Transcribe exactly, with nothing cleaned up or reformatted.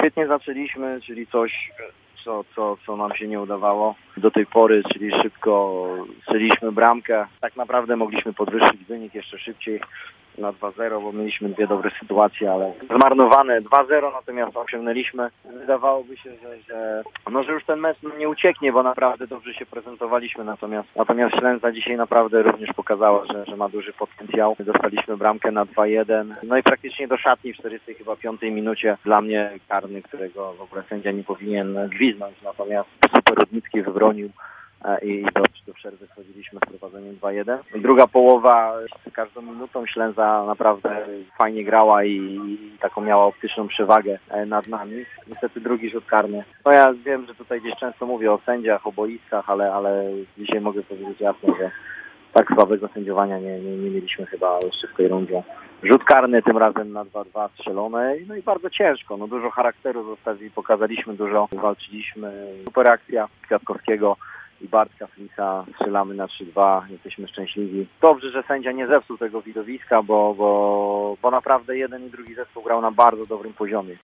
świetnie zaczęliśmy, czyli coś, co, co, co nam się nie udawało do tej pory, czyli szybko strzeliśmy bramkę. Tak naprawdę mogliśmy podwyższyć wynik jeszcze szybciej na dwa zero, bo mieliśmy dwie dobre sytuacje, ale zmarnowane dwa zero, natomiast osiągnęliśmy. Wydawałoby się, że, że, no, że już ten mecz nie ucieknie, bo naprawdę dobrze się prezentowaliśmy, natomiast, natomiast Ślęza dzisiaj naprawdę również pokazała, że, że ma duży potencjał. Dostaliśmy bramkę na dwa jeden, no i praktycznie do szatni w czterdziestej chyba piątej minucie dla mnie karny, którego w ogóle sędzia nie powinien gwizdnąć, natomiast super Rudnicki wybronił i do, do przerwy wchodziliśmy z prowadzeniem dwa jeden. Druga połowa z każdą minutą Ślęza naprawdę fajnie grała i, i taką miała optyczną przewagę nad nami. Niestety drugi rzut karny. No ja wiem, że tutaj gdzieś często mówię o sędziach, o boiskach, ale, ale dzisiaj mogę powiedzieć jasno, że tak słabego sędziowania nie, nie, nie mieliśmy chyba jeszcze w tej rundzie. Rzut karny tym razem na dwa dwa strzelone, no i bardzo ciężko, no dużo charakteru zostawi, pokazaliśmy, dużo walczyliśmy. Super akcja Kwiatkowskiego i Bartka Flisa, strzelamy na trzy dwa, jesteśmy szczęśliwi. Dobrze, że sędzia nie zepsuł tego widowiska, bo, bo, bo naprawdę jeden i drugi zespół grał na bardzo dobrym poziomie.